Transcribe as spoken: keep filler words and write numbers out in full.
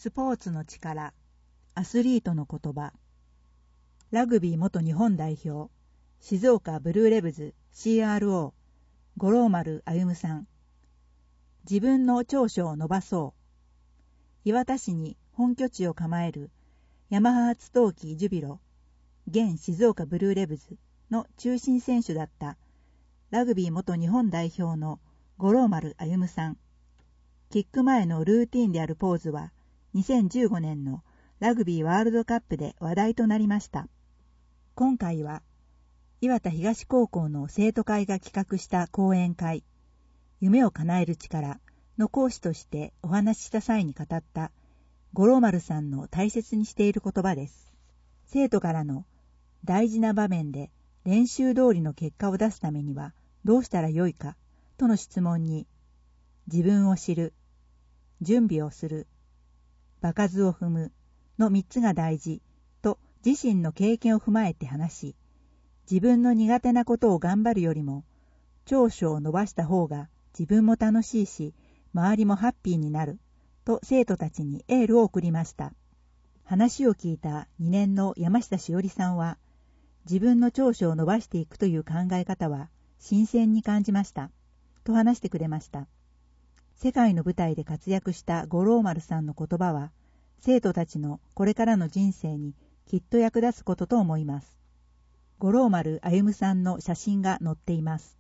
スポーツの力、アスリートの言葉。ラグビー元日本代表、静岡ブルーレブズ シーアールオー、五郎丸歩さん。自分の長所を伸ばそう。磐田市に本拠地を構えるヤマハ発陶器ジュビロ、現静岡ブルーレブズの中心選手だったラグビー元日本代表の五郎丸歩さん。キック前のルーティンであるポーズは、にせんじゅうごねんのラグビーワールドカップで話題となりました。今回は、磐田東高校の生徒会が企画した講演会、夢を叶える力の講師としてお話しした際に語った五郎丸さんの大切にしている言葉です。生徒からの大事な場面で練習通りの結果を出すためにはどうしたらよいかとの質問に、自分を知る、準備をする、場数を踏むのみっつが大事と自身の経験を踏まえて話し、自分の苦手なことを頑張るよりも長所を伸ばした方が自分も楽しいし、周りもハッピーになると生徒たちにエールを送りました。話を聞いたにねんの山下しおりさんは、自分の長所を伸ばしていくという考え方は新鮮に感じましたと話してくれました。世界の舞台で活躍した五郎丸さんの言葉は、生徒たちのこれからの人生にきっと役立つことと思います。五郎丸歩さんの写真が載っています。